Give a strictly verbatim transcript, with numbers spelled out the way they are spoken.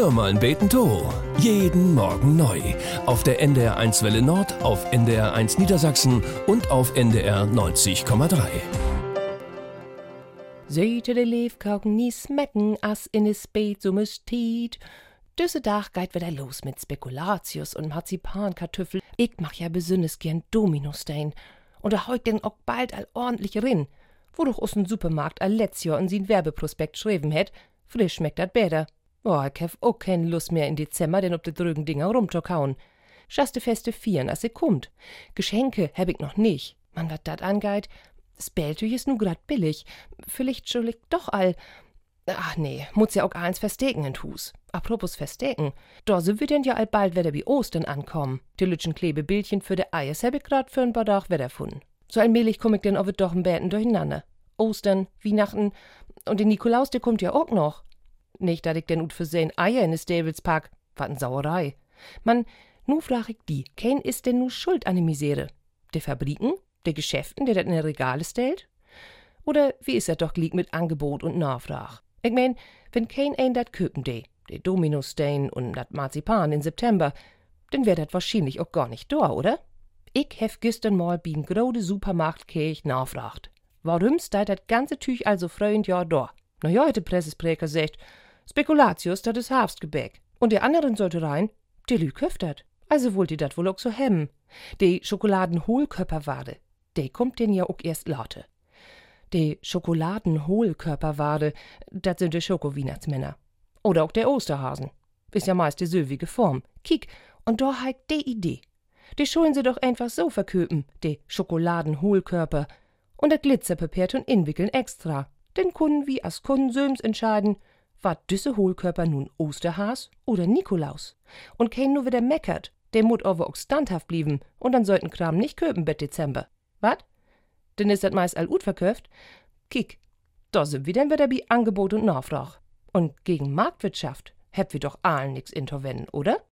Hör mal beten to. Jeden Morgen neu. Auf der N D R eins Welle Nord, auf N D R eins Niedersachsen und auf N D R neunzig Komma drei. Seite de Leefkauken nie smecken, as in es Beet so müstit. Düsse Dach geht wieder los mit Spekulatius und Marzipankartüffel. Ich mach ja besünnes gern Dominostein. Und da heut denn auch bald all ordentlich rin. Wo doch aus dem Supermarkt all letztes Jahr in sin Werbeprospekt schreiben hätt, frisch schmeckt dat besser. Boah, ich hab auch keine Lust mehr in Dezember, denn ob de drügen Dinger rumzukauen. Schaste feste vieren, as se kummt. Geschenke hab ich noch nicht. Man, wat dat angeht, das Belltüch is nu grad billig. Vielleicht soll ich doch all... Ach nee, muss ja auch eins versteken in Hus. Apropos versteken, da se wir denn ja all bald wieder wie Ostern ankommen. Die lütschen Klebebildchen für de Eiers hab ich grad für ein paar Tag wieder gefunden. So allmählich komm ich denn auch doch ein Bäten durcheinander. Ostern, Weihnachten und der Nikolaus, der kommt ja auch noch. Nicht, dass ich denn ut für sein Eier in de Stables pack. Wat n Sauerei. Man, nu frag ich die, kein ist denn nu schuld an de Misere? De Fabriken? De Geschäften, der dat in de Regale stellt? Oder wie is er doch liegt mit Angebot und Nachfrage? Ich mein, wenn kein ein dat köpen de, de Dominostein und dat Marzipan in September, dann wär dat wahrscheinlich auch gar nicht da, oder? Ich hef gestern mal beim grode Supermarktkirch nachfragt. Warum steht dat ganze Tüch also fröhend ja da? Na ja, hat der Pressesprecher gesagt, Spekulatius, dat is Herbstgebäck. Und der anderen sollte rein, die Lü köftert. Also wollt ihr dat wohl auch so hemmen. Die Schokoladenhohlkörperware, die kommt denn ja auch erst laute. Die Schokoladenhohlkörperware, dat sind die Schoko-Weihnachtsmänner. Oder auch der Osterhasen. Ist ja meist die söwige Form. Kiek, und da halt die Idee. Die schulden sie doch einfach so verköpen, die Schokoladenhohlkörper. Und der Glitzerpapier und inwickeln extra. Den Kunden wie as Konsums entscheiden, wat düsse Hohlkörper nun Osterhas oder Nikolaus. Und kein nur wieder meckert, der mut aber auch standhaft blieben und dann sollten Kram nicht köpen bet Dezember. Wat? Denn is dat meist all ut verköft? Kiek, da sind wir denn wieder bi Angebot und Nachfrage. Und gegen Marktwirtschaft heb wir doch allen nix interwenden, oder?